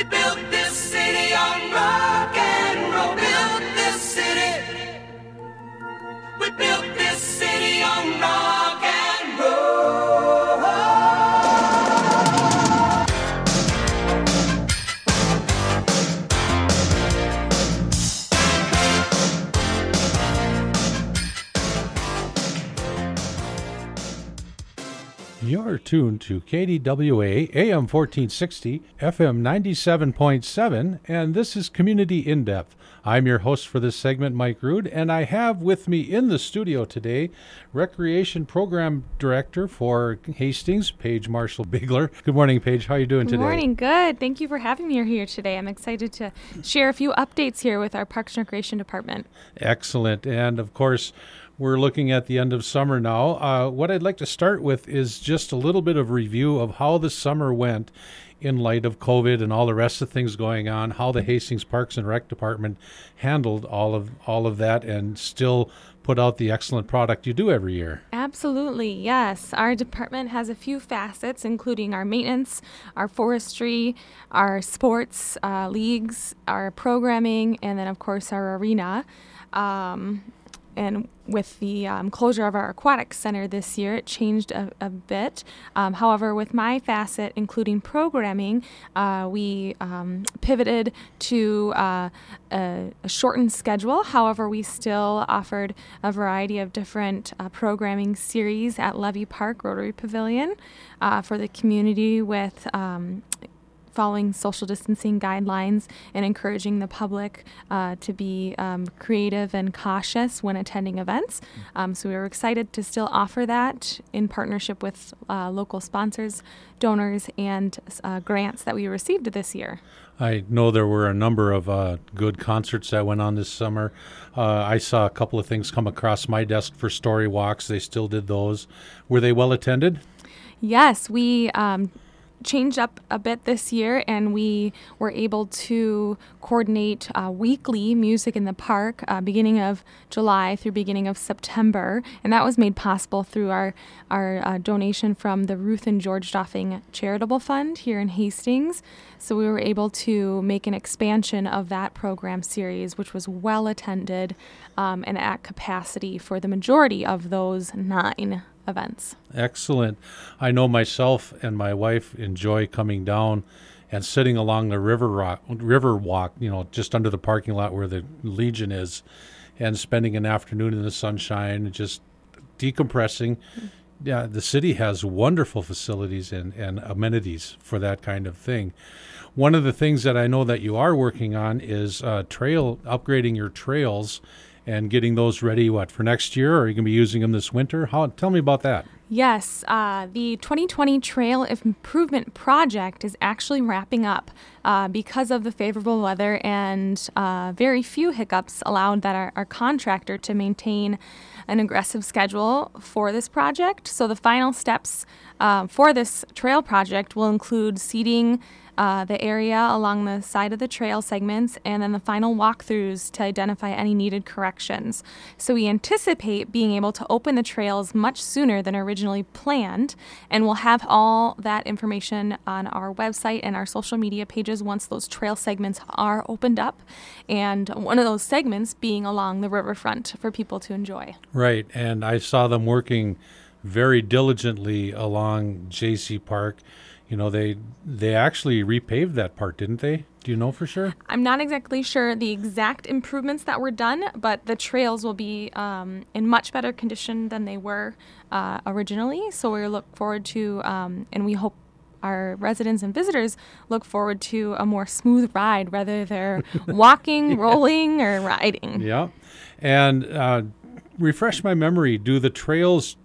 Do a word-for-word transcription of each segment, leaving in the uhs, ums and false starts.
built this city on rock and roll. Built this city. We built this city on rock and roll. You're tuned to K D W A, A M fourteen sixty, F M ninety-seven point seven, and this is Community In-Depth. I'm your host for this segment, Mike Rood, and I have with me in the studio today Recreation Program Director for Hastings, Paige Marshall-Bigler. Good morning, Paige. How are you doing today? Good morning. Good. Thank you for having me here today. I'm excited to share a few updates here with our Parks and Recreation Department. Excellent. And, of course, we're looking at the end of summer now. Uh, what I'd like to start with is just a little bit of review of how the summer went in light of COVID and all the rest of things going on, how the Hastings Parks and Rec Department handled all of all of that and still put out the excellent product you do every year. Absolutely, yes. Our department has a few facets, including our maintenance, our forestry, our sports uh, leagues, our programming, and then, of course, our arena. Um, And with the um, closure of our aquatic center this year, it changed a, a bit. Um, however, with my facet, including programming, uh, we um, pivoted to uh, a, a shortened schedule. However, we still offered a variety of different uh, programming series at Levy Park Rotary Pavilion uh, for the community with um, following social distancing guidelines and encouraging the public uh, to be um, creative and cautious when attending events. Um, so we were excited to still offer that in partnership with uh, local sponsors, donors, and uh, grants that we received this year. I know there were a number of uh, good concerts that went on this summer. Uh, I saw a couple of things come across my desk for story walks. They still did those. Were they well attended? Yes, we um, changed up a bit this year, and we were able to coordinate uh, weekly music in the park uh, beginning of July through beginning of September, and that was made possible through our our uh, donation from the Ruth and George Doffing Charitable Fund here in Hastings. So we were able to make an expansion of that program series, which was well attended um, and at capacity for the majority of those nine events. Excellent. I know myself and my wife enjoy coming down and sitting along the river rock, river walk, you know, just under the parking lot where the Legion is, and spending an afternoon in the sunshine, just decompressing. Yeah, the city has wonderful facilities and, and amenities for that kind of thing. One of the things that I know that you are working on is uh, trail upgrading your trails and getting those ready, what, for next year? Or are you going to be using them this winter? How? Tell me about that. Yes, uh, the twenty twenty Trail Improvement Project is actually wrapping up uh, because of the favorable weather and uh, very few hiccups allowed that our, our contractor to maintain an aggressive schedule for this project. So the final steps uh, for this trail project will include seeding Uh, the area along the side of the trail segments, and then the final walkthroughs to identify any needed corrections. So we anticipate being able to open the trails much sooner than originally planned, and we'll have all that information on our website and our social media pages once those trail segments are opened up, and one of those segments being along the riverfront for people to enjoy. Right, and I saw them working very diligently along J C Park. You know, they they actually repaved that part, didn't they? Do you know for sure? I'm not exactly sure the exact improvements that were done, but the trails will be um, in much better condition than they were uh, originally. So we look forward to, um, and we hope our residents and visitors look forward to a more smooth ride, whether they're walking, yeah. rolling, or riding. Yeah. And uh, refresh my memory, do the trails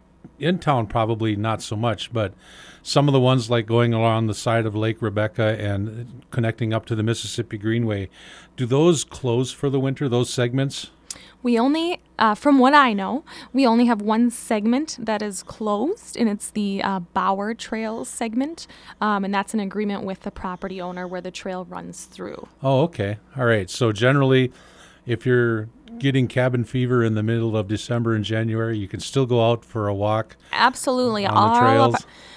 in town, probably not so much, but some of the ones like going along the side of Lake Rebecca and connecting up to the Mississippi Greenway, do those close for the winter, those segments? We only, uh, from what I know, we only have one segment that is closed, and it's the uh, Bauer Trails segment, um, and that's an agreement with the property owner where the trail runs through. Oh, okay. All right. So generally, if you're getting cabin fever in the middle of December and January, you can still go out for a walk. Absolutely. On all the trails. Of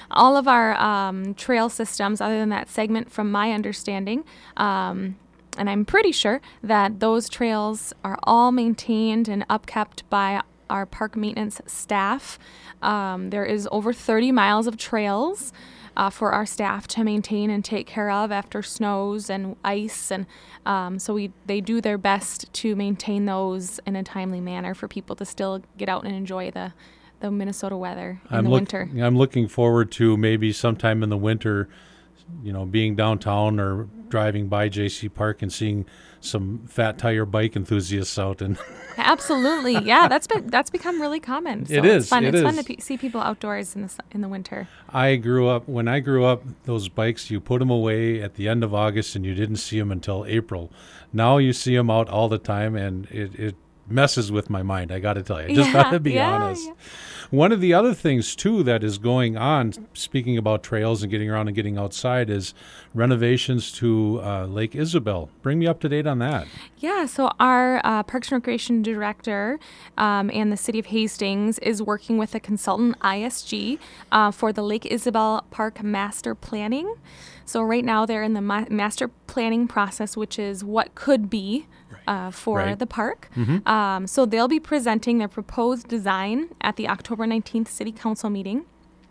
all of our um, trail systems, other than that segment, from my understanding, um, and I'm pretty sure that those trails are all maintained and upkept by our park maintenance staff. Um, there is over thirty miles of trails uh, for our staff to maintain and take care of after snows and ice, and um, so we they do their best to maintain those in a timely manner for people to still get out and enjoy the the Minnesota weather in I'm the look, winter. I'm looking forward to maybe sometime in the winter, you know, being downtown or driving by J C Park and seeing some fat tire bike enthusiasts out. And Absolutely, yeah, that's been that's become really common. So It it's is, fun. it it's fun is. to pe- see people outdoors in the su- in the winter. I grew up, when I grew up, those bikes, you put them away at the end of August and you didn't see them until April. Now you see them out all the time, and it, it messes with my mind, I got to tell you. I just Yeah, got to be yeah, honest. yeah. One of the other things, too, that is going on, speaking about trails and getting around and getting outside, is renovations to uh, Lake Isabel. Bring me up to date on that. Yeah, so our uh, Parks and Recreation Director um, and the City of Hastings is working with a consultant, I S G, uh, for the Lake Isabel Park Master Planning. So right now they're in the ma- master planning process, which is what could be uh, for Right. the park. Um, so they'll be presenting their proposed design at the October nineteenth City Council meeting.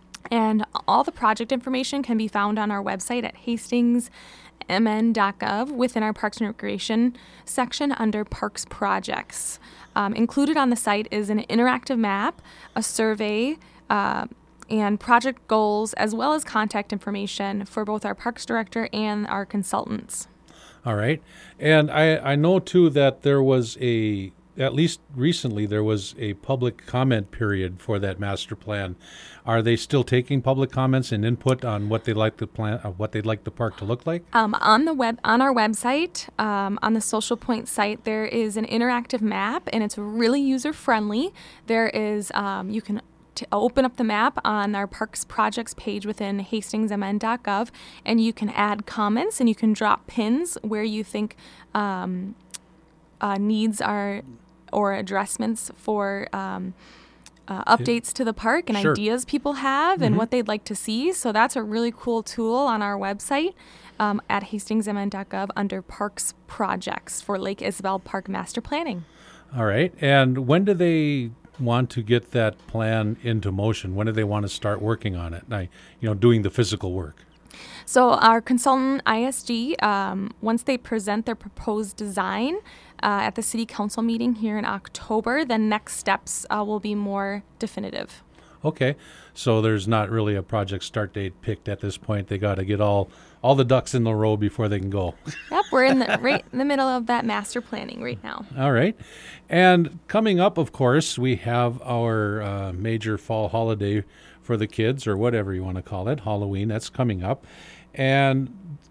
And all the project information can be found on our website at hastings m n dot gov within our Parks and Recreation section under Parks Projects. Um, included on the site is an interactive map, a survey, uh, and project goals, as well as contact information for both our Parks Director and our consultants. All right. And I, I know, too, that there was a, at least recently, there was a public comment period for that master plan. Are they still taking public comments and input on what they'd like the plan, uh, what they'd like the park to look like? Um, on the web, on our website, um, on the Social Point site, there is an interactive map, and it's really user friendly. There is, um, you can t- open up the map on our Parks Projects page within hastings m n dot gov, and you can add comments and you can drop pins where you think um, uh, needs are or addressments for. Um, Uh, updates to the park and Sure. ideas people have and what they'd like to see. So that's a really cool tool on our website um, at hastings m n dot gov under Parks Projects for Lake Isabel Park Master Planning. All right. And when do they want to get that plan into motion? When do they want to start working on it? I, you know, doing the physical work. So our consultant I S G, um, once they present their proposed design uh, at the City Council meeting here in October, then next steps uh, will be more definitive. Okay. So there's not really a project start date picked at this point. They got to get all all the ducks in the row before they can go. Yep, we're in the right in the middle of that master planning right now. All right. And coming up, of course, we have our uh, major fall holiday for the kids, or whatever you want to call it, Halloween. That's coming up. And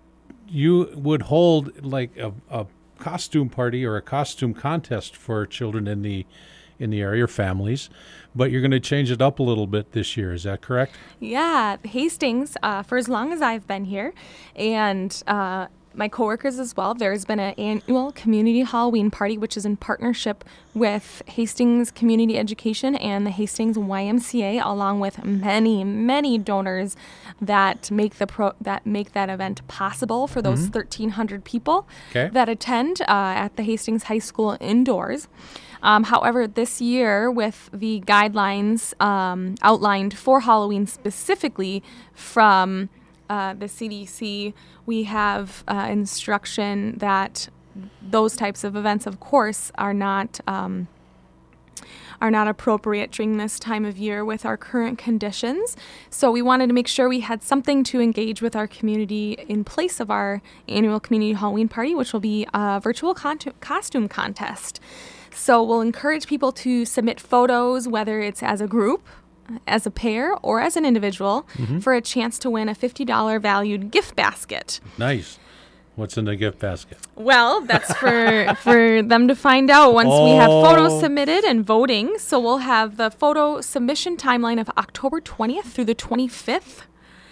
you would hold like a, a costume party or a costume contest for children in the in the area, or families, but you're going to change it up a little bit this year. Is that correct? Yeah, Hastings, uh, for as long as I've been here, and uh, my coworkers as well, there's been an annual community Halloween party, which is in partnership with Hastings Community Education and the Hastings Y M C A, along with many, many donors that make the pro that make that event possible for those thirteen hundred people Okay. that attend uh, at the Hastings High School indoors. Um, however, this year, with the guidelines um, outlined for Halloween specifically from uh, the C D C, we have uh, instruction that those types of events, of course, are not um, are not appropriate during this time of year with our current conditions. So we wanted to make sure we had something to engage with our community in place of our annual community Halloween party, which will be a virtual con- costume contest. So we'll encourage people to submit photos, whether it's as a group, as a pair, or as an individual, for a chance to win a fifty dollars valued gift basket. Nice. What's in the gift basket? Well, that's for for them to find out once we have photos Oh. submitted and voting. So we'll have the photo submission timeline of October twentieth through the twenty-fifth.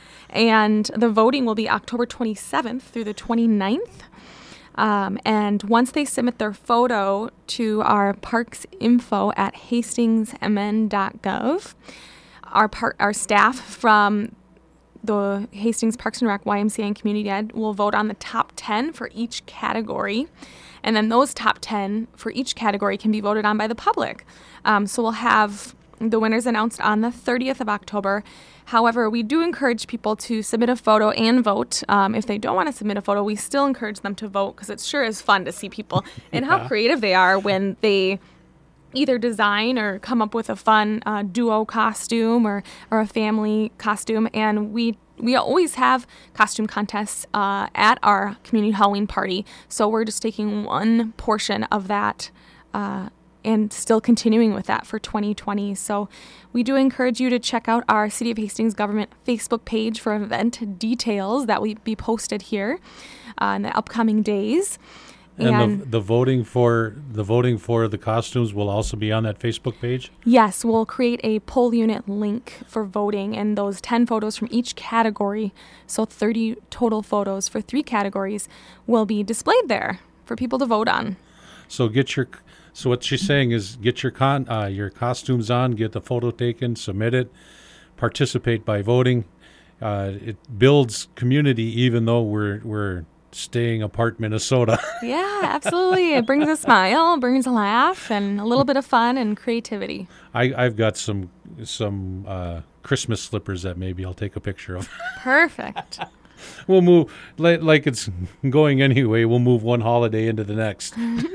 And the voting will be October twenty-seventh through the twenty-ninth. Um, and once they submit their photo to our parks info at hastings m n dot gov, our par- our staff from the Hastings Parks and Rec, Y M C A, and Community Ed will vote on the top ten for each category. And then those top ten for each category can be voted on by the public. Um, so we'll have the winners announced on the thirtieth of October. However, we do encourage people to submit a photo and vote. Um, if they don't want to submit a photo, we still encourage them to vote because it sure is fun to see people and Yeah. how creative they are when they either design or come up with a fun uh, duo costume or, or a family costume. And we we always have costume contests uh, at our community Halloween party. So we're just taking one portion of that uh, and still continuing with that for twenty twenty. So we do encourage you to check out our City of Hastings government Facebook page for event details that will be posted here uh, in the upcoming days. And, the, the voting for the voting for the costumes will also be on that Facebook page? Yes, we'll create a poll unit link for voting, and those ten photos from each category, so thirty total photos for three categories, will be displayed there for people to vote on. So get your so what she's saying is get your con uh, your costumes on, get the photo taken, submit it, participate by voting. Uh, it builds community, even though we're we're staying apart Minnesota. Yeah, absolutely. It brings a smile, brings a laugh, and a little bit of fun and creativity. I, I've got some some uh, Christmas slippers that maybe I'll take a picture of. Perfect. We'll move like, like it's going anyway. We'll move one holiday into the next.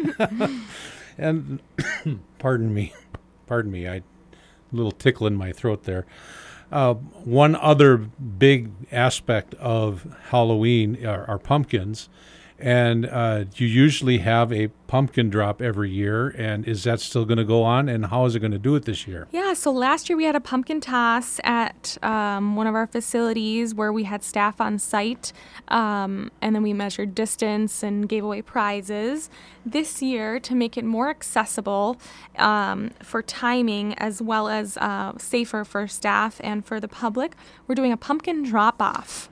And pardon me, pardon me. I a little tickle in my throat there. Uh, one other big aspect of Halloween are, are pumpkins, and uh, you usually have a pumpkin drop every year. And is that still going to go on? And how is it going to do it this year? Yeah, so last year we had a pumpkin toss at um, one of our facilities where we had staff on site, um, and then we measured distance and gave away prizes. This year, to make it more accessible um, for timing as well as uh, safer for staff and for the public, we're doing a pumpkin drop-off.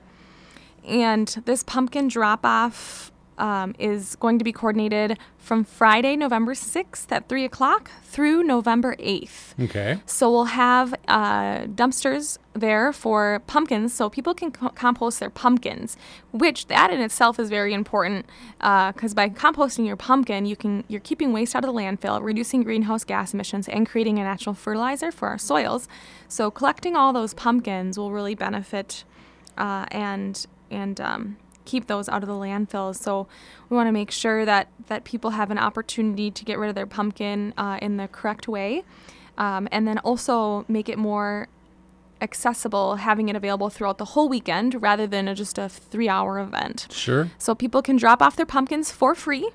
And this pumpkin drop-off Um, is going to be coordinated from Friday, November sixth at three o'clock through November eighth. Okay. So we'll have uh, dumpsters there for pumpkins so people can co- compost their pumpkins, which that in itself is very important because uh, by composting your pumpkin, you can, you're keeping waste out of the landfill, reducing greenhouse gas emissions, and creating a natural fertilizer for our soils. So collecting all those pumpkins will really benefit uh, and and um, keep those out of the landfills. So we want to make sure that, that people have an opportunity to get rid of their pumpkin uh, in the correct way. Um, and then also make it more accessible, having it available throughout the whole weekend rather than a, just a three-hour event. Sure. So people can drop off their pumpkins for free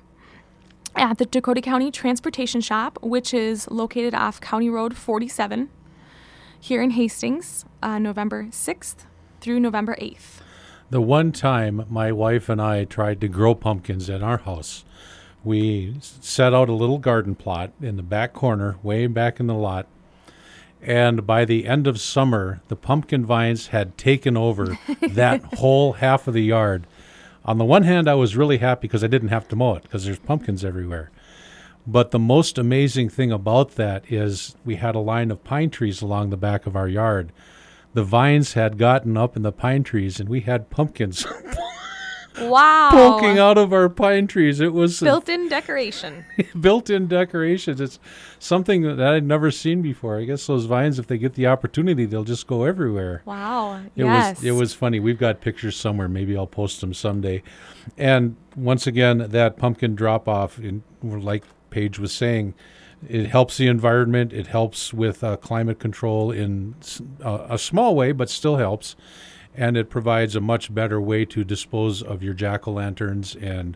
at the Dakota County Transportation Shop, which is located off County Road forty-seven here in Hastings, uh, November sixth through November eighth. The one time my wife and I tried to grow pumpkins in our house, we set out a little garden plot in the back corner, way back in the lot. And by the end of summer, the pumpkin vines had taken over that whole half of the yard. On the one hand, I was really happy because I didn't have to mow it because there's pumpkins everywhere. But the most amazing thing about that is we had a line of pine trees along the back of our yard. The vines had gotten up in the pine trees, and we had pumpkins Wow. poking out of our pine trees. It was Built-in decoration. built-in decorations. It's something that I'd never seen before. I guess those vines, if they get the opportunity, they'll just go everywhere. Wow. It yes. was it was funny. We've got pictures somewhere. Maybe I'll post them someday. And once again, that pumpkin drop-off, in, like Paige was saying, it helps the environment. It helps with uh, climate control in uh, a small way, but still helps. And it provides a much better way to dispose of your jack-o'-lanterns and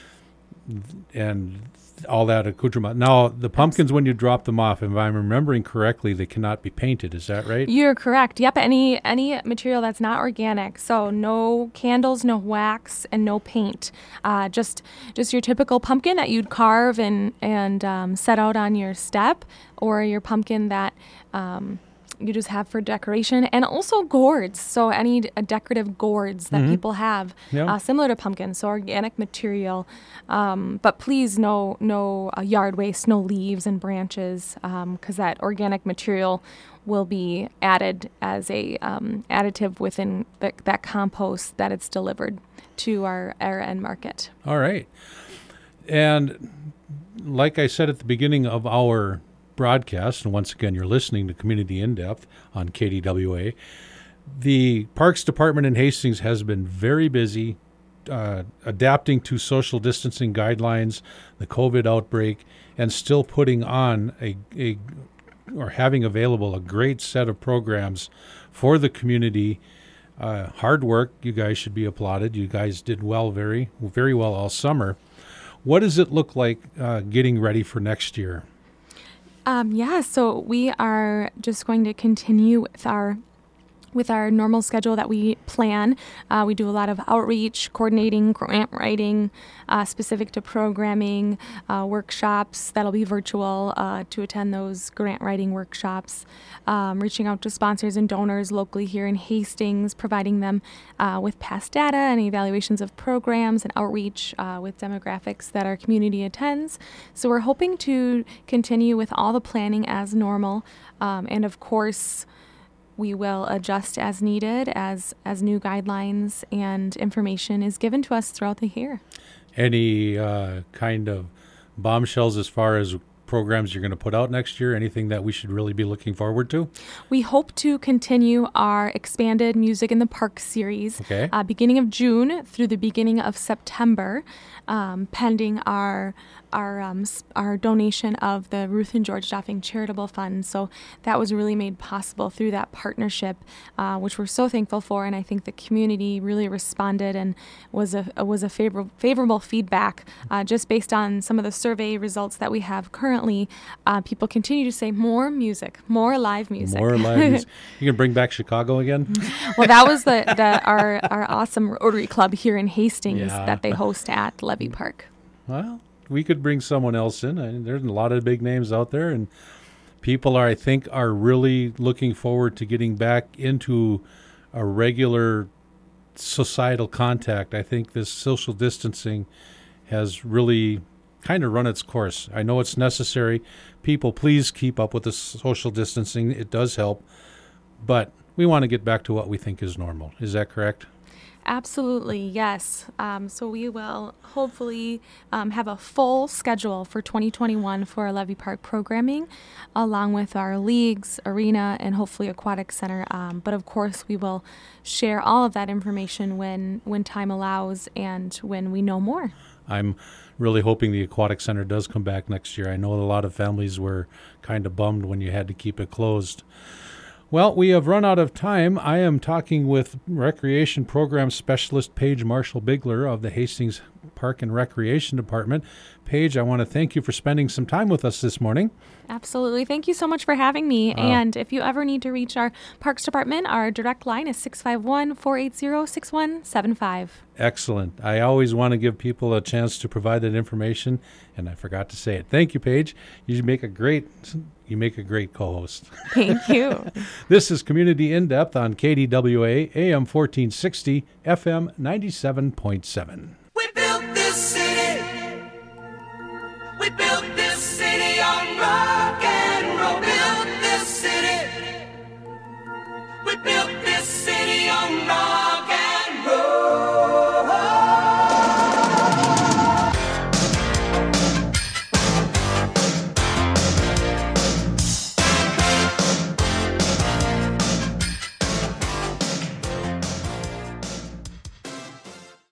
and all that accoutrement. Now, the pumpkins, when you drop them off, if I'm remembering correctly, they cannot be painted. Is that right? You're correct. Yep. Any any material that's not organic. So no candles, no wax, and no paint. Uh, just just your typical pumpkin that you'd carve and and um, set out on your step, or your pumpkin that um, you just have for decoration, and also gourds. So any uh, decorative gourds that Mhm. people have, Yeah. uh, similar to pumpkins, so organic material. Um, but please, no no uh, yard waste, no leaves and branches, because that organic material will be added as a um, additive within the, that compost that it's delivered to our, our end market. All right. And like I said at the beginning of our broadcast, and once again, you're listening to Community In-Depth on K D W A, the Parks Department in Hastings has been very busy uh, adapting to social distancing guidelines, the COVID outbreak, and still putting on a, a or having available a great set of programs for the community. Uh, hard work. You guys should be applauded. You guys did well, very, very well all summer. What does it look like uh, getting ready for next year? Um, yeah, so we are just going to continue with our with our normal schedule that we plan. Uh, we do a lot of outreach, coordinating, grant writing, uh, specific to programming, uh, workshops that'll be virtual uh, to attend those grant writing workshops, um, reaching out to sponsors and donors locally here in Hastings, providing them uh, with past data and evaluations of programs and outreach uh, with demographics that our community attends. So we're hoping to continue with all the planning as normal, um, and of course, we will adjust as needed as as new guidelines and information is given to us throughout the year. Any uh, kind of bombshells as far as programs you're going to put out next year? Anything that we should really be looking forward to? We hope to continue our expanded Music in the Park series, okay. uh, beginning of June through the beginning of September, um, pending our our um, our donation of the Ruth and George Doffing Charitable Fund. So that was really made possible through that partnership, uh, which we're so thankful for. And I think the community really responded and was a was a favor- favorable feedback uh, just based on some of the survey results that we have currently. Uh, people continue to say more music, more live music. More live music. You can bring back Chicago again? Well, that was the, the our, our awesome Rotary Club here in Hastings Yeah. that they host at Levy Park. Well, we could bring someone else in. I mean, there's a lot of big names out there, and people are, I think, are really looking forward to getting back into a regular societal contact. I think this social distancing has really kind of run its course. I know it's necessary. People, please keep up with the social distancing. It does help, but we want to get back to what we think is normal. Is that correct? Absolutely, yes. Um, so we will hopefully um, have a full schedule for twenty twenty-one for our Levy Park programming, along with our leagues, arena, and hopefully aquatic center. Um, but of course, we will share all of that information when, when time allows and when we know more. I'm really hoping the aquatic center does come back next year. I know a lot of families were kind of bummed when you had to keep it closed. Well, we have run out of time. I am talking with Recreation Program Specialist Paige Marshall-Bigler of the Hastings Park and Recreation Department. Paige, I want to thank you for spending some time with us this morning. Absolutely. Thank you so much for having me. Wow. And if you ever need to reach our Parks Department, our direct line is six five one, four eight zero, six one seven five. Excellent. I always want to give people a chance to provide that information, and I forgot to say it. Thank you, Paige. You make a great you make a great co-host. Thank you. This is Community In-Depth on K D W A, A M fourteen sixty, F M ninety-seven point seven.